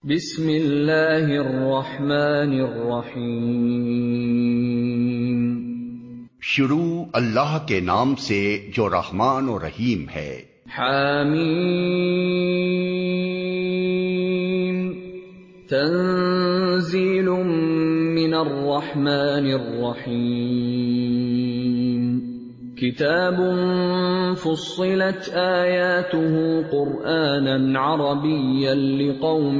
بسم اللہ الرحمن الرحیم۔ شروع اللہ کے نام سے جو رحمان و رحیم ہے۔ حامیم تنزیل من الرحمن الرحیم۔ کتاب فصلت آیاته قرآنا عربیا لقوم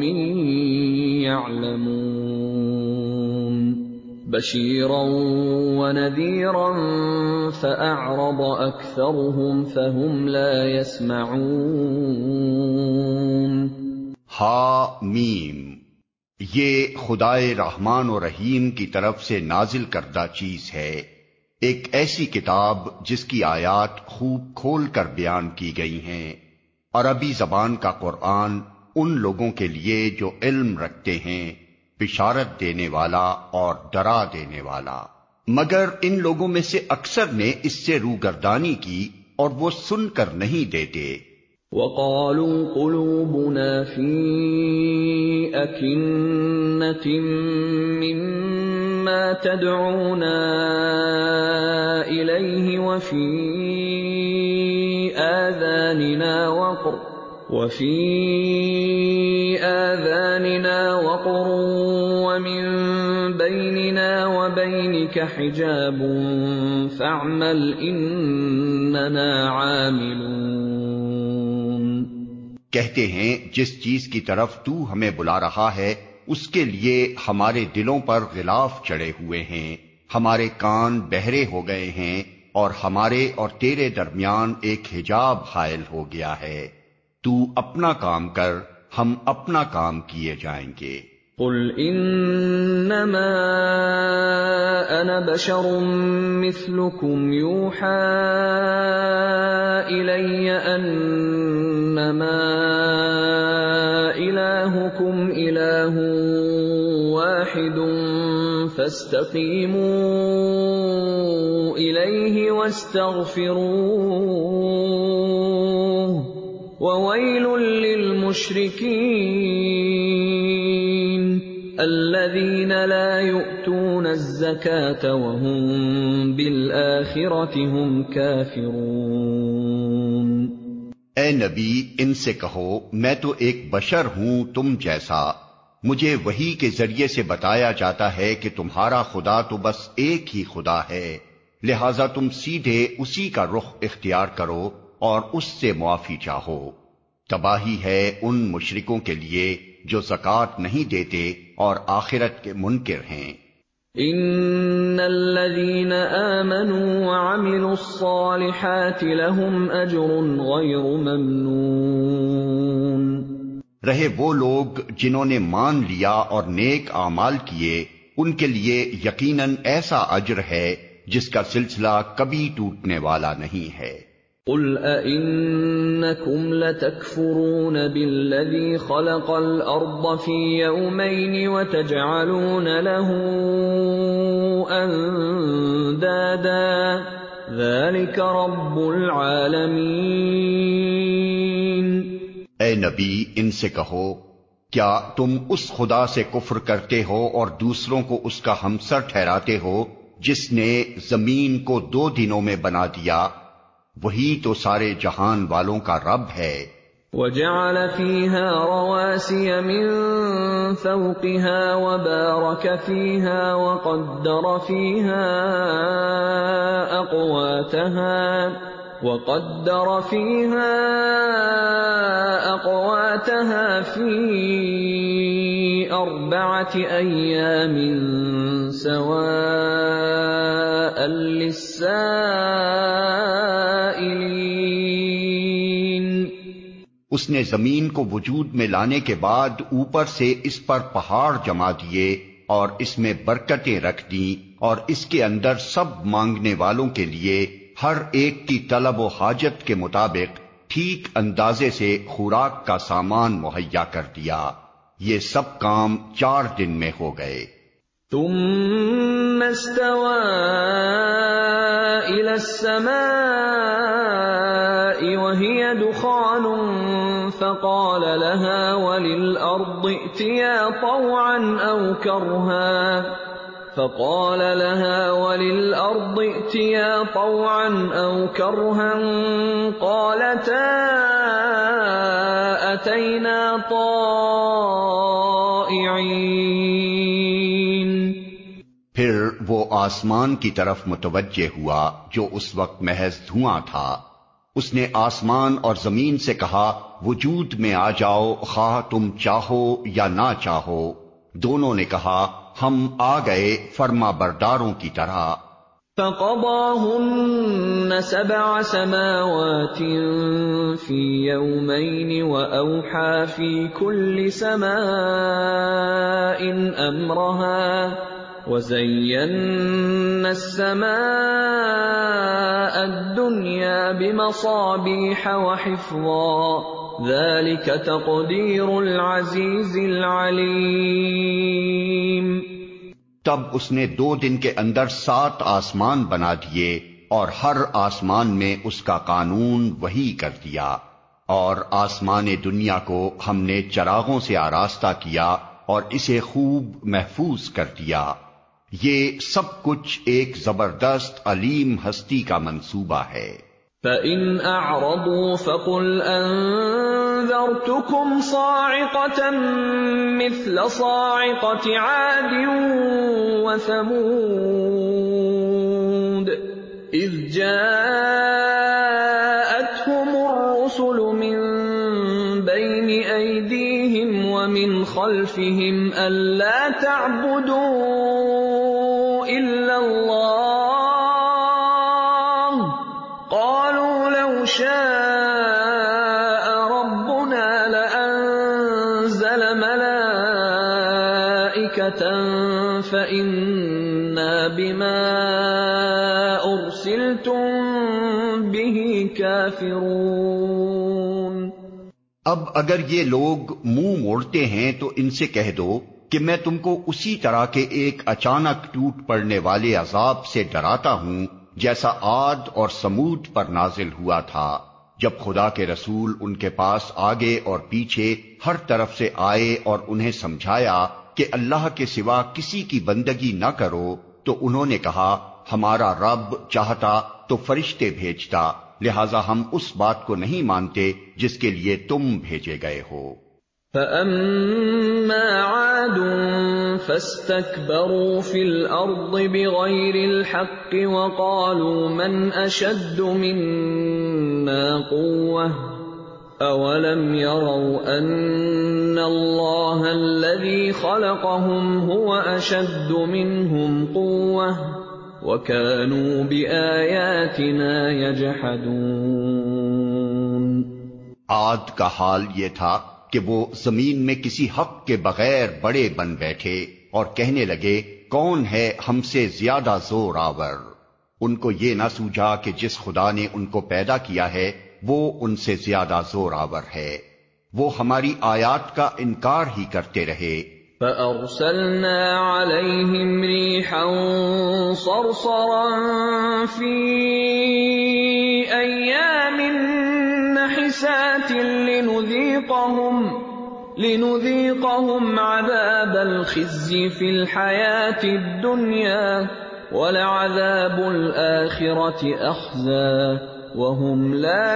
يعلمون بشیرا ونذیرا فأعرض أكثرهم فهم لا يسمعون۔ حامیم، یہ خدائے رحمان و رحیم کی طرف سے نازل کردہ چیز ہے، ایک ایسی کتاب جس کی آیات خوب کھول کر بیان کی گئی ہیں، عربی زبان کا قرآن ان لوگوں کے لیے جو علم رکھتے ہیں، بشارت دینے والا اور ڈرا دینے والا، مگر ان لوگوں میں سے اکثر نے اس سے روگردانی کی اور وہ سن کر نہیں دیتے۔ وَقَالُوا قُلُوبُنَا فِي أَكِنَّةٍ مِّمَّا تَدْعُونَا إِلَيْهِ وَفِي آذَانِنَا وَقْرٌ وَمِن بَيْنِنَا وَبَيْنِكَ حِجَابٌ فَاعْمَلْ إِنَّنَا عَامِلُونَ۔ کہتے ہیں جس چیز کی طرف تو ہمیں بلا رہا ہے اس کے لیے ہمارے دلوں پر غلاف چڑھے ہوئے ہیں، ہمارے کان بہرے ہو گئے ہیں اور ہمارے اور تیرے درمیان ایک حجاب حائل ہو گیا ہے، تو اپنا کام کر، ہم اپنا کام کیے جائیں گے۔ قل انما انا بشر مثلكم يوحى الي انما الهكم اله واحد فاستقيموا اليه واستغفروه وويل للمشركين الذين لا يؤتون الزكاة وهم بالآخرة هم كافرون۔ اے نبی، ان سے کہو میں تو ایک بشر ہوں تم جیسا، مجھے وحی کے ذریعے سے بتایا جاتا ہے کہ تمہارا خدا تو بس ایک ہی خدا ہے، لہذا تم سیدھے اسی کا رخ اختیار کرو اور اس سے معافی چاہو۔ تباہی ہے ان مشرکوں کے لیے جو زکوٰۃ نہیں دیتے اور آخرت کے منکر ہیں۔ ان الذين آمنوا وعملوا الصالحات لهم اجر غير ممنون۔ رہے وہ لوگ جنہوں نے مان لیا اور نیک اعمال کیے، ان کے لیے یقیناً ایسا اجر ہے جس کا سلسلہ کبھی ٹوٹنے والا نہیں ہے۔ قل أئنكم لتكفرون بالذي خلق الأرض في يومين وتجعلون له أندادا ذلك رب العالمين۔ اے نبی، ان سے کہو کیا تم اس خدا سے کفر کرتے ہو اور دوسروں کو اس کا ہمسر ٹھہراتے ہو جس نے زمین کو 2 دنوں میں بنا دیا؟ وہی تو سارے جہان والوں کا رب ہے۔ وَجَعَلَ فِيهَا رَوَاسِيَ مِن فَوْقِهَا وَبَارَكَ فِيهَا وَقَدَّرَ فِيهَا أَقْوَاتَهَا فِي 4 أَيَّامٍ سَوَاءً لِّلسَّائِلِينَ۔ اس نے زمین کو وجود میں لانے کے بعد اوپر سے اس پر پہاڑ جما دیے اور اس میں برکتیں رکھ دیں اور اس کے اندر سب مانگنے والوں کے لیے ہر ایک کی طلب و حاجت کے مطابق ٹھیک اندازے سے خوراک کا سامان مہیا کر دیا۔ یہ سب کام 4 دن میں ہو گئے۔ ثم استوى إلى السماء وهي دخان فقال لها وللأرض ائتيا طوعا أو كرها قالتا أتينا طائعين. پھر وہ آسمان کی طرف متوجہ ہوا جو اس وقت محض دھواں تھا. اس نے آسمان اور زمین سے کہا وجود میں آ جاؤ خواہ تم چاہو یا نہ چاہو. دونوں نے کہا ہم آ گئے فرما برداروں کی طرح. فقضاهن 7 سماوات في يومين وأوحى في كل سماء أمرها وزينا السماء الدنيا بمصابيح وحفظا ذلك تقدير العزيز العليم. تب اس نے 2 دن کے اندر 7 آسمان بنا دیے اور ہر آسمان میں اس کا قانون وحی کر دیا، اور آسمان دنیا کو ہم نے چراغوں سے آراستہ کیا اور اسے خوب محفوظ کر دیا. یہ سب کچھ ایک زبردست علیم ہستی کا منصوبہ ہے. فَإِنْ أَعْرَضُوا فَقُلْ أَنذَرْتُكُمْ صَاعِقَةً مِثْلَ صَاعِقَةِ عَادٍ وَثَمُودَ إِذْ جَاءَتْهُمُ الرُّسُلُ مِنْ بَيْنِ أَيْدِيهِمْ وَمِنْ خَلْفِهِمْ أَلَّا تَعْبُدُوا إِلَّا اللَّهَ قَالُوا لَوْ شَاءَ رَبُّنَا لَأَنزَلَ مَلَائِكَةً فَإِنَّا بِمَا أُرْسِلْتُم بِهِ كَافِرُونَ. اب اگر یہ لوگ منہ موڑتے ہیں تو ان سے کہہ دو کہ میں تم کو اسی طرح کے ایک اچانک ٹوٹ پڑنے والے عذاب سے ڈراتا ہوں جیسا عاد اور سمود پر نازل ہوا تھا، جب خدا کے رسول ان کے پاس آگے اور پیچھے ہر طرف سے آئے اور انہیں سمجھایا کہ اللہ کے سوا کسی کی بندگی نہ کرو، تو انہوں نے کہا ہمارا رب چاہتا تو فرشتے بھیجتا، لہذا ہم اس بات کو نہیں مانتے جس کے لیے تم بھیجے گئے ہو. فَأَمَّا عَادٌ فَاسْتَكْبَرُوا فِي الْأَرْضِ بِغَيْرِ الْحَقِّ وَقَالُوا مَنْ أَشَدُّ مِنَّا قُوَّةً أَوَلَمْ يَرَوْا أَنَّ اللَّهَ الَّذِي خَلَقَهُمْ هُوَ أَشَدُّ مِنْهُمْ قُوَّةً وَكَانُوا بِآيَاتِنَا يَجْحَدُونَ. عاد کا حال یہ تھا کہ وہ زمین میں کسی حق کے بغیر بڑے بن بیٹھے اور کہنے لگے کون ہے ہم سے زیادہ زور آور. ان کو یہ نہ سوجا کہ جس خدا نے ان کو پیدا کیا ہے وہ ان سے زیادہ زور آور ہے. وہ ہماری آیات کا انکار ہی کرتے رہے. فَأَرْسَلْنَا عَلَيْهِمْ رِيحًا صَرْصَرًا فِي أَيَّامٍ نَحِسَاتٍ لِنُذِيقَهُمْ عَذَابَ الْخِزْيِ فِي الْحَيَاةِ الدُّنْيَا وَلَعَذَابُ الْآخِرَةِ أَخْزَىٰ وَهُمْ لَا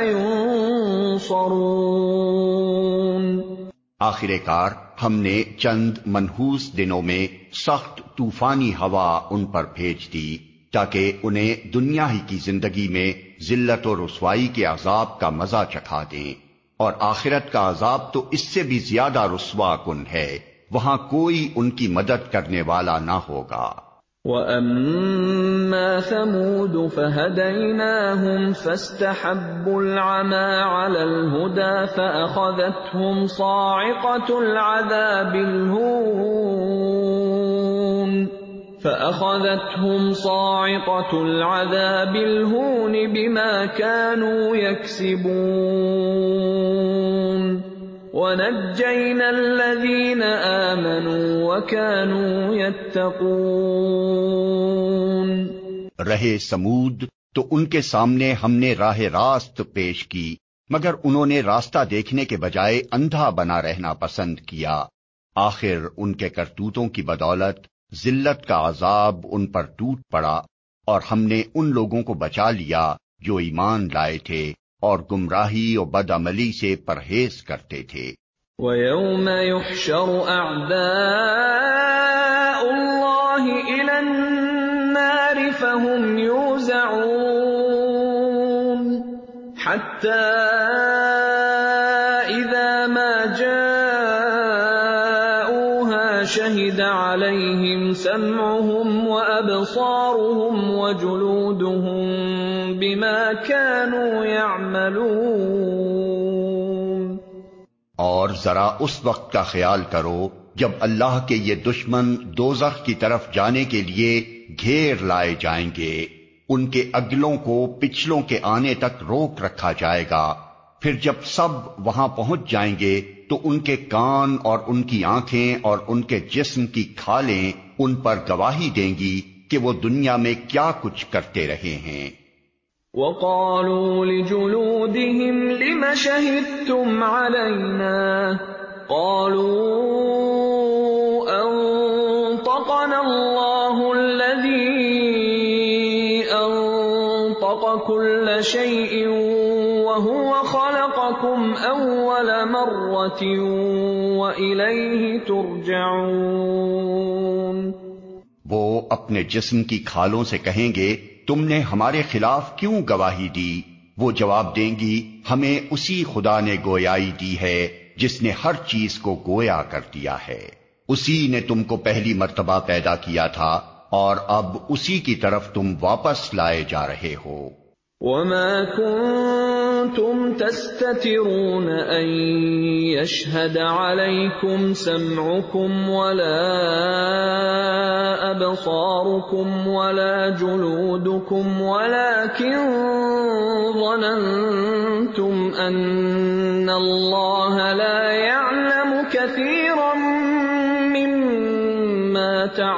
يُنصَرُونَ. آخر کار ہم نے چند منحوس دنوں میں سخت طوفانی ہوا ان پر بھیج دی تاکہ انہیں دنیا ہی کی زندگی میں ذلت و رسوائی کے عذاب کا مزہ چکھا دیں، اور آخرت کا عذاب تو اس سے بھی زیادہ رسوا کن ہے، وہاں کوئی ان کی مدد کرنے والا نہ ہوگا. وَأَمَّا ثَمُودُ فَهَدَيْنَاهُمْ فَاسْتَحَبُّوا الْعَمَىٰ عَلَى الْهُدَىٰ فَأَخَذَتْهُمْ صَاعِقَةُ الْعَذَابِ الْهُونِ بِمَا كَانُوا يَكْسِبُونَ. وَنَجَّيْنَا الَّذِينَ آمَنُوا وَكَانُوا يَتَّقُونَ۔ رہے سمود تو ان کے سامنے ہم نے راہ راست پیش کی، مگر انہوں نے راستہ دیکھنے کے بجائے اندھا بنا رہنا پسند کیا۔ آخر ان کے کرتوتوں کی بدولت ذلت کا عذاب ان پر ٹوٹ پڑا، اور ہم نے ان لوگوں کو بچا لیا جو ایمان لائے تھے اور گمراہی اور بدعملی سے پرہیز کرتے تھے۔ وَيَوْمَ يُحْشَرُ أَعْدَاءُ اللَّهِ إِلَى النَّارِ فَهُمْ يُوزَعُونَ حَتَّى إِذَا مَا جَاءُوهَا شَهِدَ عَلَيْهِمْ سَمْعُهُمْ وَأَبْصَارُهُمْ وَجُلُودُهُمْ بِمَا كَانُوا يَعْمَلُونَ۔ اور ذرا اس وقت کا خیال کرو جب اللہ کے یہ دشمن دوزخ کی طرف جانے کے لیے گھیر لائے جائیں گے، ان کے اگلوں کو پچھلوں کے آنے تک روک رکھا جائے گا، پھر جب سب وہاں پہنچ جائیں گے تو ان کے کان اور ان کی آنکھیں اور ان کے جسم کی کھالیں ان پر گواہی دیں گی کہ وہ دنیا میں کیا کچھ کرتے رہے ہیں۔ وَقَالُوا لِجُلُودِهِمْ لِمَ شَهِدتُّمْ عَلَيْنَا قَالُوا أَنطَقَنَا اللَّهُ الَّذِي أَنطَقَ كُلَّ شَيْءٍ وَهُوَ خَلَقَكُمْ أَوَّلَ مَرَّةٍ وَإِلَيْهِ تُرْجَعُونَ۔ وہ اپنے جسم کی کھالوں سے کہیں گے تم نے ہمارے خلاف کیوں گواہی دی؟ وہ جواب دیں گی ہمیں اسی خدا نے گویائی دی ہے جس نے ہر چیز کو گویا کر دیا ہے، اسی نے تم کو پہلی مرتبہ پیدا کیا تھا اور اب اسی کی طرف تم واپس لائے جا رہے ہو۔ وَمَا كُنتُمْ تَسْتَتِرُونَ أَن يَشْهَدَ عَلَيْكُمْ سَمْعُكُمْ وَلَا أَبْصَارُكُمْ وَلَا جُلُودُكُمْ وَلَكِنْ ظَنَنْتُمْ أَنَّ اللَّهَ لَا يَعْلَمُ كَثِيرًا مِّمَّا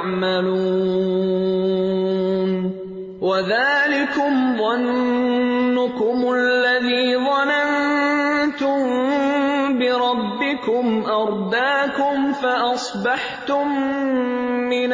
تَعْمَلُونَ وَذَلِكُمْ ظَنُّكُمُ الَّذِي ظَنَنْتُمْ بِرَبِّكُمْ أَرْدَاكُمْ فَأَصْبَحْتُمْ مِنَ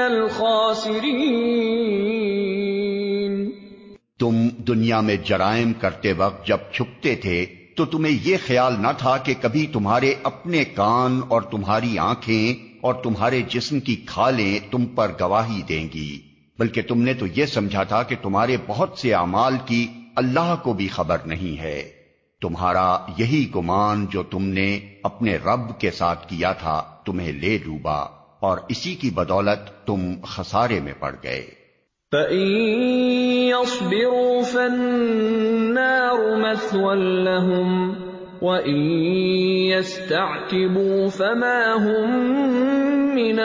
الْخَاسِرِينَ۔ تم دنیا میں جرائم کرتے وقت جب چھپتے تھے تو تمہیں یہ خیال نہ تھا کہ کبھی تمہارے اپنے کان اور تمہاری آنکھیں اور تمہارے جسم کی کھالیں تم پر گواہی دیں گی، بلکہ تم نے تو یہ سمجھا تھا کہ تمہارے بہت سے اعمال کی اللہ کو بھی خبر نہیں ہے۔ تمہارا یہی گمان جو تم نے اپنے رب کے ساتھ کیا تھا تمہیں لے ڈوبا، اور اسی کی بدولت تم خسارے میں پڑ گئے۔ فَإِن يَصْبِرُوا فَالنَّارُ مَثْوًى لَّهُمْ وَإِن يَسْتَعْتِبُوا فَمَا هُم مِّنَ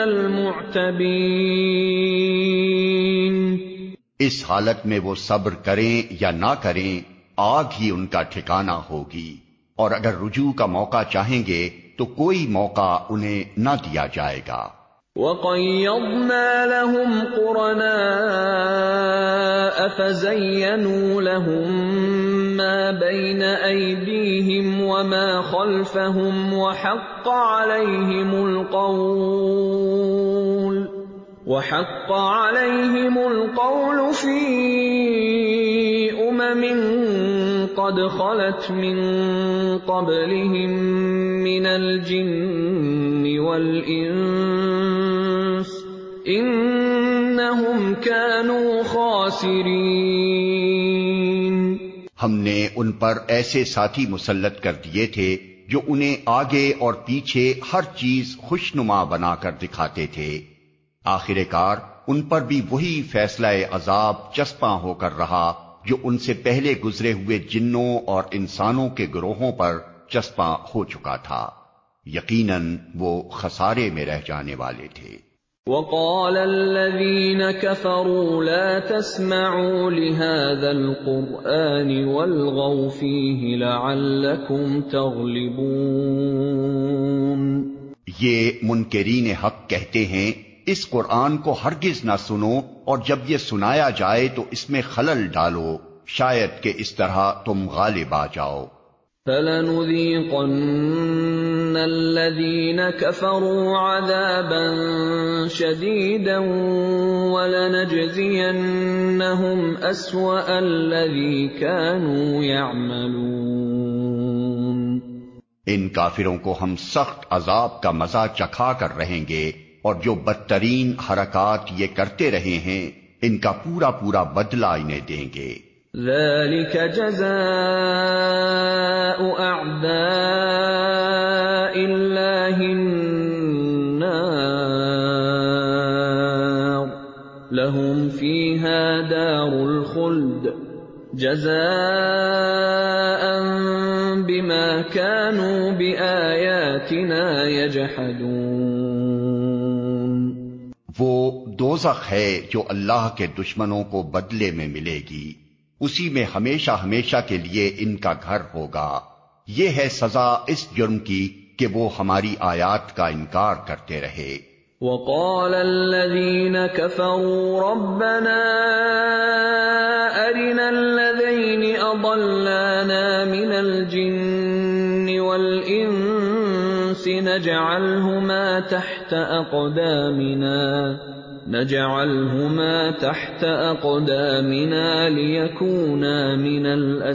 الْمُعْتَبِينَ۔ اس حالت میں وہ صبر کریں یا نہ کریں آگ ہی ان کا ٹھکانہ ہوگی، اور اگر رجوع کا موقع چاہیں گے تو کوئی موقع انہیں نہ دیا جائے گا۔ وَقَيَّضْنَا لَهُمْ قُرَنَاءَ فَزَيَّنُوا لَهُم مَّا بَيْنَ أَيْدِيهِمْ وَمَا خَلْفَهُمْ وَحَقَّ عَلَيْهِمُ الْقَوْلُ فِي أُمَمٍ قَدْ خَلَتْ مِن قَبْلِهِم مِّنَ الْجِنِّ وَالْإِنسِ إِنَّهُمْ كَانُوا خَاسِرِينَ۔ ہم نے ان پر ایسے ساتھی مسلط کر دیے تھے جو انہیں آگے اور پیچھے ہر چیز خوشنما بنا کر دکھاتے تھے۔ آخر کار ان پر بھی وہی فیصلہ عذاب چسپاں ہو کر رہا جو ان سے پہلے گزرے ہوئے جنوں اور انسانوں کے گروہوں پر چسپاں ہو چکا تھا۔ یقیناً وہ خسارے میں رہ جانے والے تھے۔ وَقَالَ الَّذِينَ كَفَرُوا لَا تَسْمَعُوا لِهَذَا الْقُرْآنِ وَالْغَوْا فِيهِ لَعَلَّكُمْ تَغْلِبُونَ۔ یہ منکرین حق کہتے ہیں اس قرآن کو ہرگز نہ سنو، اور جب یہ سنایا جائے تو اس میں خلل ڈالو، شاید کہ اس طرح تم غالب آ جاؤ۔ فَلَنُذِيقَنَّ الَّذِينَ كَفَرُوا عَذَابًا شَدِيدًا وَلَنَجْزِيَنَّهُمْ أَسْوَأَ الَّذِي كَانُوا يَعْمَلُونَ۔ ان کافروں کو ہم سخت عذاب کا مزہ چکھا کر رہیں گے، اور جو بدترین حرکات یہ کرتے رہے ہیں ان کا پورا پورا بدلہ انہیں دیں گے۔ ذَلِكَ جَزَاءُ أَعْدَاءِ اللَّهِ النَّارُ لَهُمْ فِيهَا دَارُ الْخُلْدِ جَزَاءً بِمَا كَانُوا بِآيَاتِنَا يَجْحَدُونَ۔ وہ دوزخ ہے جو اللہ کے دشمنوں کو بدلے میں ملے گی، اسی میں ہمیشہ ہمیشہ کے لیے ان کا گھر ہوگا۔ یہ ہے سزا اس جرم کی کہ وہ ہماری آیات کا انکار کرتے رہے۔ وَقَالَ الَّذِينَ كَفَرُوا رَبَّنَا أَرِنَا الَّذَيْنِ أَضَلَّانَا مِنَ الْجِنِّ وَالْإِنسِ نَجْعَلْهُمَا تَحْتَ أَقْدَامِنَا لِيَكُونَا مِنَ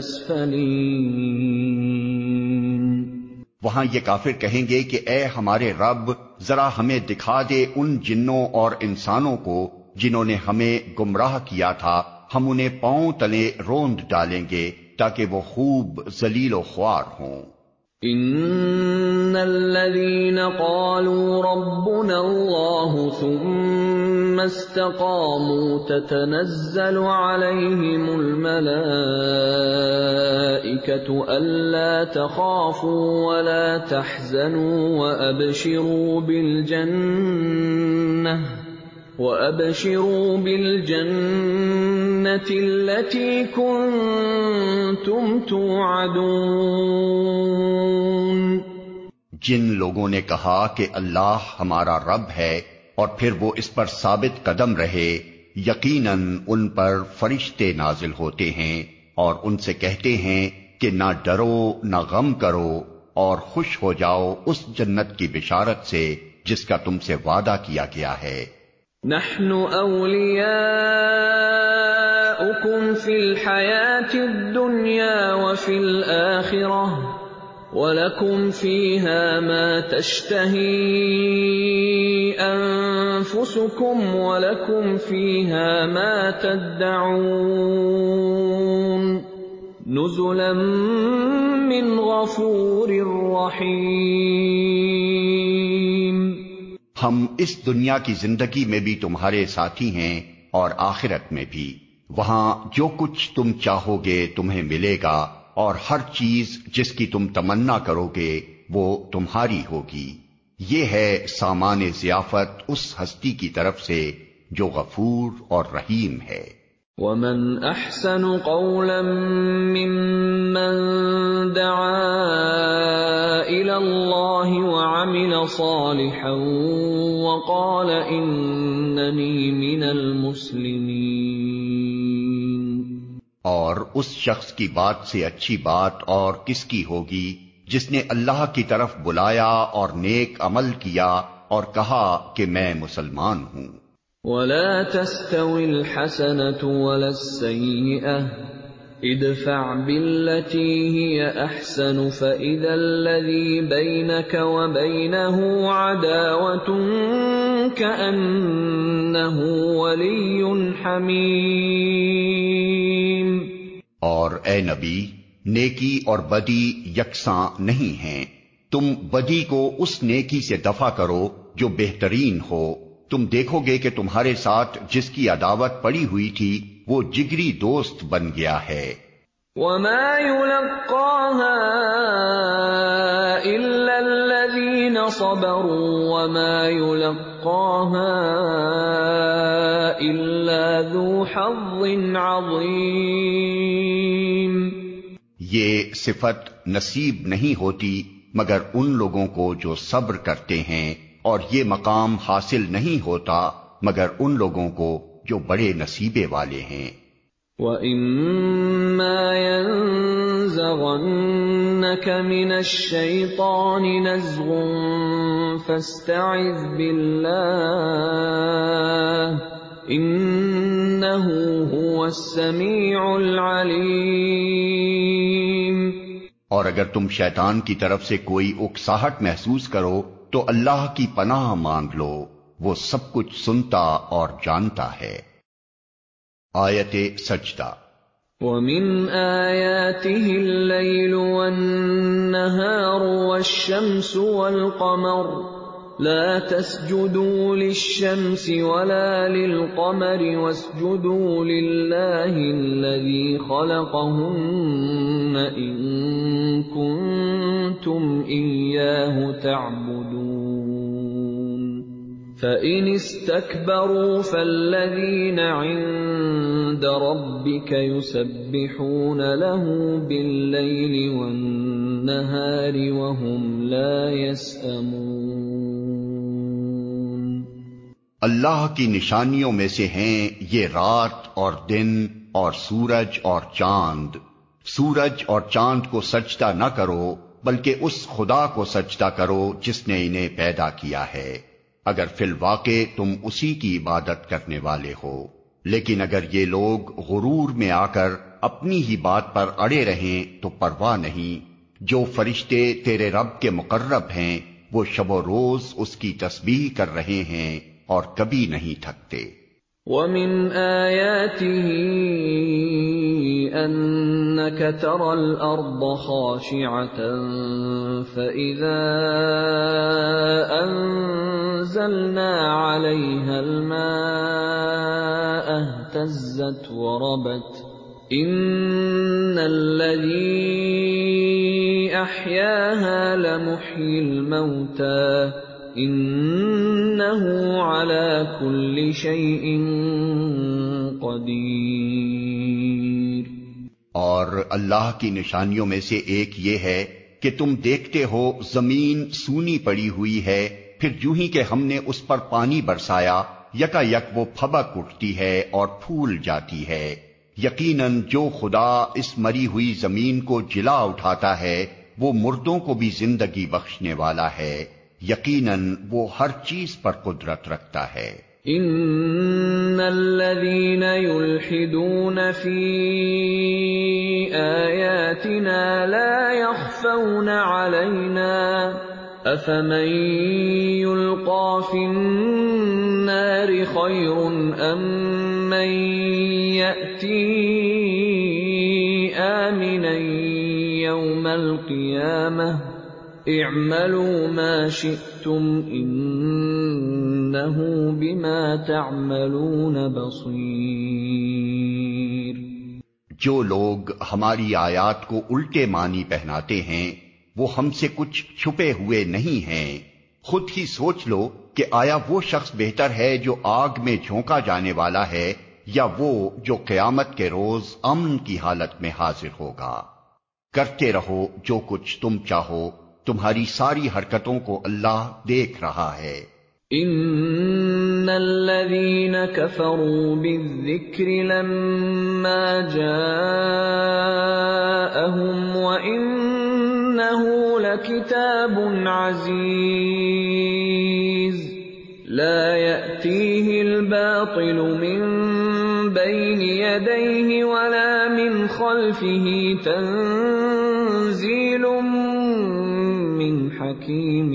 الْأَسْفَلِينَ۔ وہاں یہ کافر کہیں گے کہ اے ہمارے رب، ذرا ہمیں دکھا دے ان جنوں اور انسانوں کو جنہوں نے ہمیں گمراہ کیا تھا، ہم انہیں پاؤں تلے روند ڈالیں گے تاکہ وہ خوب ذلیل و خوار ہوں۔ ان الذين قالوا ربنا الله ثم استقاموا تتنزل عليهم الملائكة ألا تخافوا ولا تحزنوا وأبشروا بالجنة التي كنتم توعدون۔ جن لوگوں نے کہا کہ اللہ ہمارا رب ہے اور پھر وہ اس پر ثابت قدم رہے، یقیناً ان پر فرشتے نازل ہوتے ہیں اور ان سے کہتے ہیں کہ نہ ڈرو نہ غم کرو اور خوش ہو جاؤ اس جنت کی بشارت سے جس کا تم سے وعدہ کیا گیا ہے۔ نحن اولیاؤکم فی الحیاۃ الدنیا وفی الآخرہ وَلَكُمْ فِيهَا مَا تَشْتَهِي أَنفُسُكُمْ وَلَكُمْ فِيهَا مَا تَدَّعُونَ نُزُلًا مِّنْ غَفُورٍ رَّحِيمٍ۔ ہم اس دنیا کی زندگی میں بھی تمہارے ساتھی ہیں اور آخرت میں بھی، وہاں جو کچھ تم چاہو گے تمہیں ملے گا، اور ہر چیز جس کی تم تمنا کرو گے وہ تمہاری ہوگی۔ یہ ہے سامان ضیافت اس ہستی کی طرف سے جو غفور اور رحیم ہے۔ وَمَنْ أَحْسَنُ قَوْلًا مِّمَّنْ دَعَا إِلَى اللَّهِ وَعَمِلَ صَالِحًا وَقَالَ إِنَّنِي مِنَ الْمُسْلِمِينَ۔ اور اس شخص کی بات سے اچھی بات اور کس کی ہوگی جس نے اللہ کی طرف بلایا اور نیک عمل کیا اور کہا کہ میں مسلمان ہوں۔ وَلَا تَسْتَوِي الْحَسَنَةُ وَلَا السَّيِّئَةُ ادْفَعْ بِالَّتِي هِيَ أَحْسَنُ فَإِذَا الَّذِي بَيْنَكَ وَبَيْنَهُ عَدَاوَةٌ كَأَنَّهُ وَلِيٌّ حَمِيمٌ۔ اور اے نبی، نیکی اور بدی یکساں نہیں ہیں، تم بدی کو اس نیکی سے دفع کرو جو بہترین ہو، تم دیکھو گے کہ تمہارے ساتھ جس کی عداوت پڑی ہوئی تھی وہ جگری دوست بن گیا ہے۔ وَمَا يُلَقَّاهَا إِلَّا الَّذِينَ صَبَرُوا وَمَا يُلَقَّاهَا إِلَّا ذُو حَظٍّ عَظِيمٍ۔ یہ صفت نصیب نہیں ہوتی مگر ان لوگوں کو جو صبر کرتے ہیں، اور یہ مقام حاصل نہیں ہوتا مگر ان لوگوں کو جو بڑے نصیبے والے ہیں۔ وَإِمَّا يَنزَغَنَّكَ مِنَ الشَّيْطَانِ نَزْغٌ فَاسْتَعِذْ بِاللَّهِ إِنَّهُ هُوَ السَّمِيعُ الْعَلِيمُ۔ اور اگر تم شیطان کی طرف سے کوئی اکساہٹ محسوس کرو تو اللہ کی پناہ مانگ لو، وہ سب کچھ سنتا اور جانتا ہے۔ آیت سجدہ۔ وَمِنْ آيَاتِهِ اللَّيْلُ وَالنَّهَارُ وَالشَّمْسُ وَالْقَمَرُ لَا تَسْجُدُوا لِلشَّمْسِ وَلَا لِلْقَمَرِ وَاسْجُدُوا لِلَّهِ الَّذِي خَلَقَهُنَّ إِن كُنتُمْ إِيَّاهُ تَعْبُدُونَ فَإِنِ اسْتَكْبَرُوا فَالَّذِينَ عِندَ رَبِّكَ يُسَبِّحُونَ لَهُ بِاللَّيْلِ وَالنَّهَارِ وَهُمْ لَا يَسْأَمُونَ۔ اللہ کی نشانیوں میں سے ہیں یہ رات اور دن اور سورج اور چاند۔ سورج اور چاند کو سجدہ نہ کرو بلکہ اس خدا کو سجدہ کرو جس نے انہیں پیدا کیا ہے، اگر فی الواقع تم اسی کی عبادت کرنے والے ہو۔ لیکن اگر یہ لوگ غرور میں آ کر اپنی ہی بات پر اڑے رہیں تو پرواہ نہیں، جو فرشتے تیرے رب کے مقرب ہیں وہ شب و روز اس کی تسبیح کر رہے ہیں اور کبھی نہیں تھکتے۔ وَمِنْ آيَاتِهِ أَنَّكَ تَرَى الْأَرْضَ خَاشِعَةً فَإِذَا أَنزَلْنَا عَلَيْهَا الْمَاءَ اهْتَزَّتْ وَرَبَتْ إِنَّ الَّذِي أَحْيَاهَا لَمُحْيِي الْمَوْتَى إِنَّهُ عَلَى كُلِّ شَيْءٍ قَدِيرٌ۔ اور اللہ کی نشانیوں میں سے ایک یہ ہے کہ تم دیکھتے ہو زمین سونی پڑی ہوئی ہے، پھر یوں ہی کہ ہم نے اس پر پانی برسایا یکا یک وہ پھبک اٹھتی ہے اور پھول جاتی ہے۔ یقیناً جو خدا اس مری ہوئی زمین کو جلا اٹھاتا ہے وہ مردوں کو بھی زندگی بخشنے والا ہے، یقیناً وہ ہر چیز پر قدرت رکھتا ہے۔ ان الذين يلحدون في آياتنا لا يخفون علينا افمن يلقى في النار خير ام من يأتي آمنا يوم القيامة اعملوا ما شئتم انه بما تعملون بصیر۔ جو لوگ ہماری آیات کو الٹے معنی پہناتے ہیں وہ ہم سے کچھ چھپے ہوئے نہیں ہیں۔ خود ہی سوچ لو کہ آیا وہ شخص بہتر ہے جو آگ میں جھونکا جانے والا ہے یا وہ جو قیامت کے روز امن کی حالت میں حاضر ہوگا۔ کرتے رہو جو کچھ تم چاہو، تمہاری ساری حرکتوں کو اللہ دیکھ رہا ہے۔ ان الذين كفروا بالذكر لما جاءهم وانه لكتاب عزيز لا يأتيه الباطل من بين يديه ولا من خلفه تنزيل من حكيم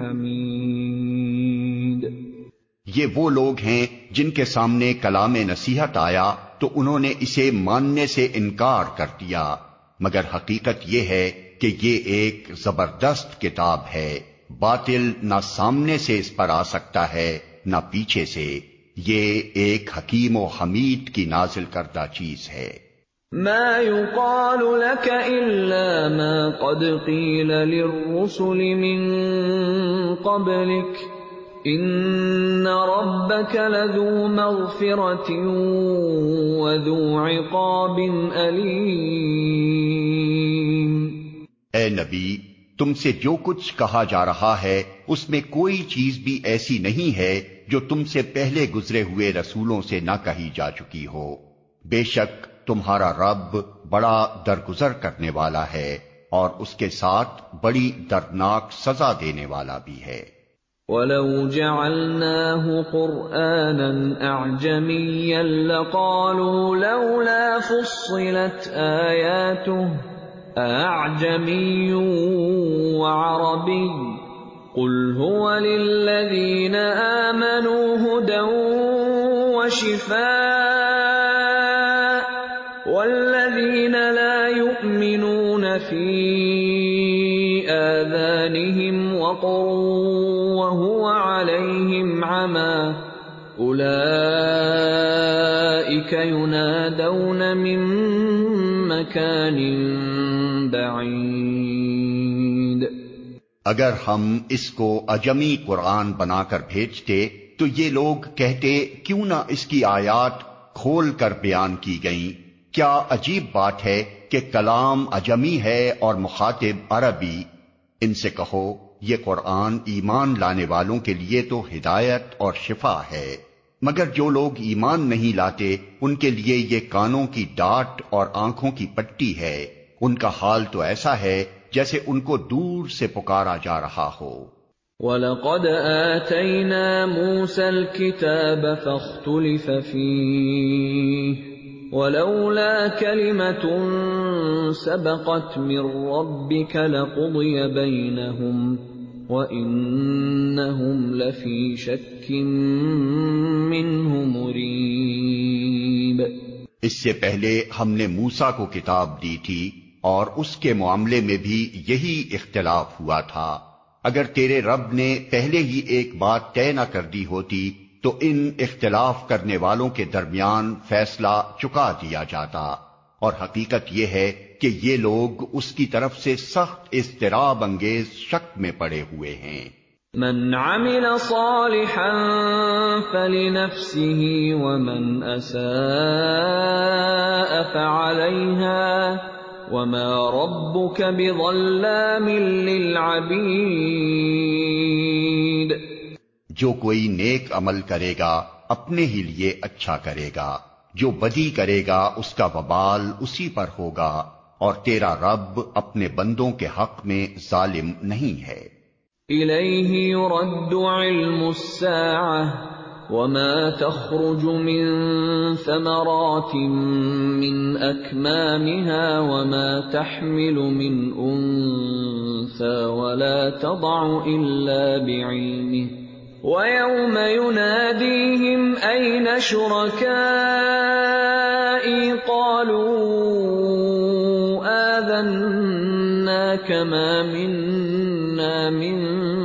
حميد۔ یہ وہ لوگ ہیں جن کے سامنے کلام نصیحت آیا تو انہوں نے اسے ماننے سے انکار کر دیا، مگر حقیقت یہ ہے کہ یہ ایک زبردست کتاب ہے، باطل نہ سامنے سے اس پر آ سکتا ہے نہ پیچھے سے، یہ ایک حکیم و حمید کی نازل کردہ چیز ہے۔ ما يقال لك إلا ما قد قيل للرسل من قبلك إن ربك لذو مغفرة وذو عقاب أليم۔ اے نبی، تم سے جو کچھ کہا جا رہا ہے اس میں کوئی چیز بھی ایسی نہیں ہے جو تم سے پہلے گزرے ہوئے رسولوں سے نہ کہی جا چکی ہو۔ بے شک تمہارا رب بڑا درگزر کرنے والا ہے اور اس کے ساتھ بڑی دردناک سزا دینے والا بھی ہے۔ وَلَوْ جَعَلْنَاهُ قُرْآنًا أَعْجَمِيًّا لَّقَالُوا لَوْلَا فُصِّلَتْ آيَاتُهُ أَأَعْجَمِيٌّ وَعَرَبِيٌّ قُلْ هُوَ لِلَّذِينَ آمَنُوا هُدًى وَشِفَاءٌ وَالَّذِينَ لَا يُؤْمِنُونَ فِي آذَانِهِمْ وَقْرٌ وَهُوَ عَلَيْهِمْ عَمًى أُولَئِكَ يُنَادَوْنَ مِن مَّكَانٍ بَعِيدٍ۔ اگر ہم اس کو اجمی قرآن بنا کر بھیجتے تو یہ لوگ کہتے کیوں نہ اس کی آیات کھول کر بیان کی گئیں، کیا عجیب بات ہے کہ کلام اجمی ہے اور مخاطب عربی۔ ان سے کہو یہ قرآن ایمان لانے والوں کے لیے تو ہدایت اور شفا ہے، مگر جو لوگ ایمان نہیں لاتے ان کے لیے یہ کانوں کی ڈاٹ اور آنکھوں کی پٹی ہے۔ ان کا حال تو ایسا ہے جیسے ان کو دور سے پکارا جا رہا ہو۔ وَلَقَدْ آتَيْنَا مُوسَى الْكِتَابَ فَاخْتُلِفَ فِيهِ وَلَوْلَا كَلِمَةٌ سَبَقَتْ مِنْ رَبِّكَ لَقُضِيَ بَيْنَهُمْ وَإِنَّهُمْ لَفِي شَكٍّ مِّنْهُ مُرِيبٍ۔ اس سے پہلے ہم نے موسیٰ کو کتاب دی تھی اور اس کے معاملے میں بھی یہی اختلاف ہوا تھا۔ اگر تیرے رب نے پہلے ہی ایک بات طے نہ کر دی ہوتی تو ان اختلاف کرنے والوں کے درمیان فیصلہ چکا دیا جاتا، اور حقیقت یہ ہے کہ یہ لوگ اس کی طرف سے سخت اضطراب انگیز شک میں پڑے ہوئے ہیں۔ من عمل صالحا فلنفسه ومن اساء فعليها وما ربك بظلام للعبید۔ جو کوئی نیک عمل کرے گا اپنے ہی لیے اچھا کرے گا، جو بدی کرے گا اس کا وبال اسی پر ہوگا، اور تیرا رب اپنے بندوں کے حق میں ظالم نہیں ہے۔ الیہ یرد علم الساعة وما تخرج من ثمرات من اکمامها وما تحمل من انثى ولا تضع الا بعلمه وَيَوْمَ يُنَادِيهِمْ أَيْنَ شُرَكَائِي قَالُوا آذَنَّاكَ مَا مِنَّا مِن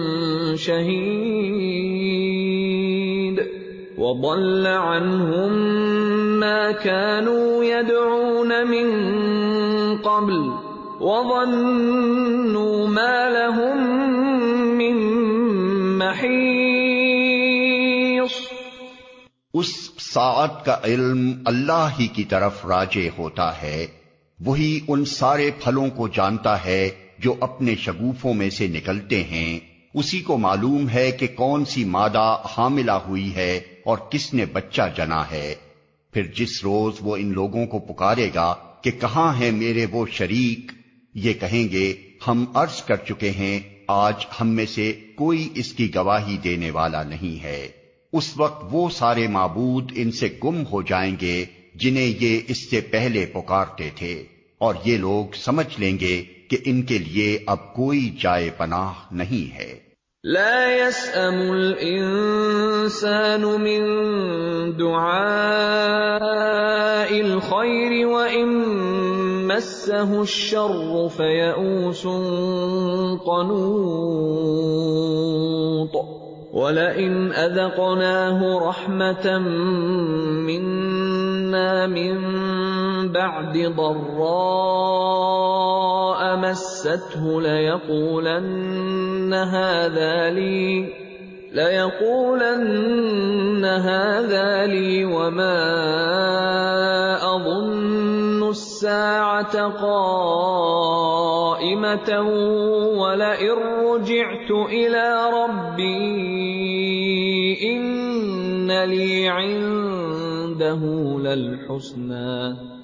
شَهِيدٍ وَضَلَّ عَنْهُم مَّا كَانُوا يَدْعُونَ مِن قَبْلُ وَظَنُّوا مَا لَهُم مِّن مَّحِيصٍ۔ اس ساعت کا علم اللہ ہی کی طرف راجع ہوتا ہے، وہی ان سارے پھلوں کو جانتا ہے جو اپنے شگوفوں میں سے نکلتے ہیں، اسی کو معلوم ہے کہ کون سی مادہ حاملہ ہوئی ہے اور کس نے بچہ جنا ہے۔ پھر جس روز وہ ان لوگوں کو پکارے گا کہ کہاں ہیں میرے وہ شریک، یہ کہیں گے ہم عرض کر چکے ہیں آج ہم میں سے کوئی اس کی گواہی دینے والا نہیں ہے۔ اس وقت وہ سارے معبود ان سے گم ہو جائیں گے جنہیں یہ اس سے پہلے پکارتے تھے، اور یہ لوگ سمجھ لیں گے کہ ان کے لیے اب کوئی جائے پناہ نہیں ہے۔ لا يسأم الإنسان من دعاء الخير وإن مسه الشر فيئوس قنوط ولئن أذقناه رحمة منا من بعد ضراء مسته ليقولن هذا لي وما أظن الساعة قائمة ظَالِمَةً وَلَئِن رُّجِعْتُ إِلَىٰ رَبِّي إِنَّ لِي عِندَهُ لَلْحُسْنَىٰ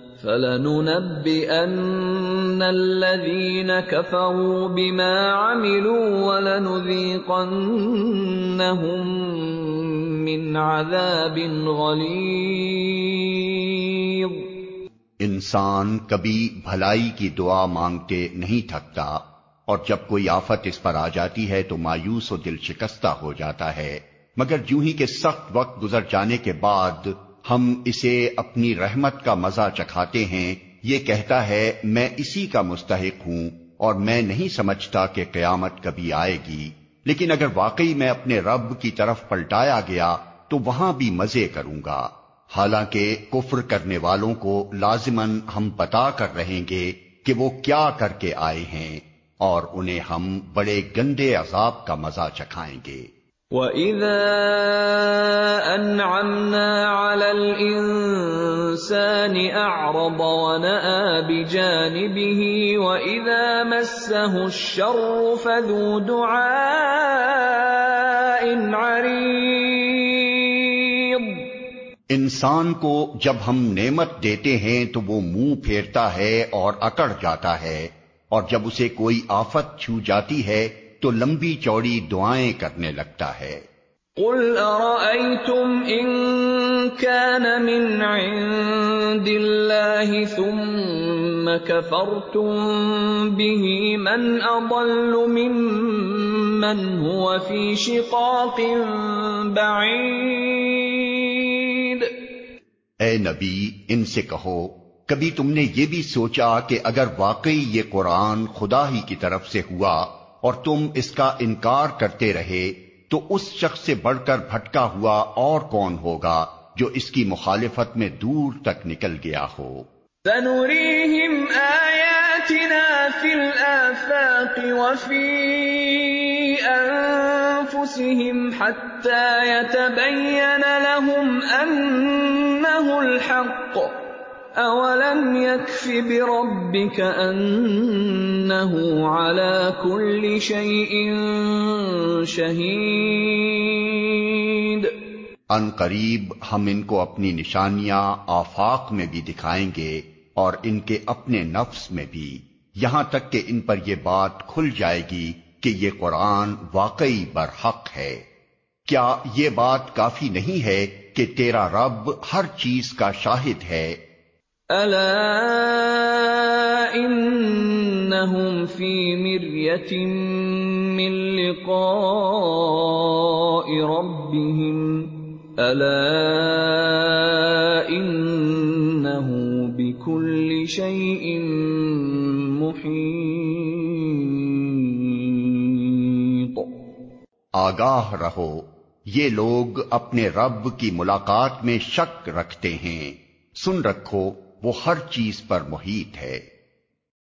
فَلَنُنَبِّئَنَّ الَّذِينَ كَفَرُوا بِمَا عَمِلُوا وَلَنُذِيقَنَّهُم مِّنْ عَذَابٍ غَلِيظٍ۔ انسان کبھی بھلائی کی دعا مانگتے نہیں تھکتا، اور جب کوئی آفت اس پر آ جاتی ہے تو مایوس و دل شکستہ ہو جاتا ہے، مگر یوں ہی کہ سخت وقت گزر جانے کے بعد ہم اسے اپنی رحمت کا مزہ چکھاتے ہیں، یہ کہتا ہے میں اسی کا مستحق ہوں اور میں نہیں سمجھتا کہ قیامت کبھی آئے گی، لیکن اگر واقعی میں اپنے رب کی طرف پلٹایا گیا تو وہاں بھی مزے کروں گا۔ حالانکہ کفر کرنے والوں کو لازماً ہم بتا کر رہیں گے کہ وہ کیا کر کے آئے ہیں، اور انہیں ہم بڑے گندے عذاب کا مزہ چکھائیں گے۔ وَإِذَا أَنْعَمْنَا عَلَى الْإِنسَانِ أَعْرَضَ وَنَأَىٰ بِجَانِبِهِ وَإِذَا مَسَّهُ الشَّرُّ فَذُو دُعَاءٍ عَرِيضٍ۔ انسان کو جب ہم نعمت دیتے ہیں تو وہ منہ پھیرتا ہے اور اکڑ جاتا ہے، اور جب اسے کوئی آفت چھو جاتی ہے تو لمبی چوڑی دعائیں کرنے لگتا ہے۔ قُلْ أَرَأَيْتُمْ إِن كَانَ مِنْ عِندِ اللَّهِ ثُمَّ كَفَرْتُم بِهِ مَنْ أَضَلُّ مِمَّنْ هُوَ فِي شِقَاقٍ بَعِيدٍ۔ اے نبی، ان سے کہو کبھی تم نے یہ بھی سوچا کہ اگر واقعی یہ قرآن خدا ہی کی طرف سے ہوا اور تم اس کا انکار کرتے رہے تو اس شخص سے بڑھ کر بھٹکا ہوا اور کون ہوگا جو اس کی مخالفت میں دور تک نکل گیا ہو؟ سَنُرِيهِمْ آيَاتِنَا فِي الْآفَاقِ وَفِي أَنفُسِهِمْ حَتَّىٰ يَتَبَيَّنَ لَهُمْ أَنَّهُ الْحَقُّ ۗ أَوَلَمْ يَكْفِ بِرَبِّكَ أَنَّهُ عَلَىٰ كُلِّ شَيْءٍ شَهِيدٌ۔ ان قریب ہم ان کو اپنی نشانیاں آفاق میں بھی دکھائیں گے اور ان کے اپنے نفس میں بھی، یہاں تک کہ ان پر یہ بات کھل جائے گی کہ یہ قرآن واقعی برحق ہے۔ کیا یہ بات کافی نہیں ہے کہ تیرا رب ہر چیز کا شاہد ہے؟ أَلَا إِنَّهُمْ فِي مِرْيَةٍ مِّن لِّقَاءِ رَبِّهِمْ أَلَا إِنَّهُ بِكُلِّ شَيْءٍ مُحِيطٌ۔ آگاہ رہو، یہ لوگ اپنے رب کی ملاقات میں شک رکھتے ہیں، سن رکھو وہ ہر چیز پر محیط ہے۔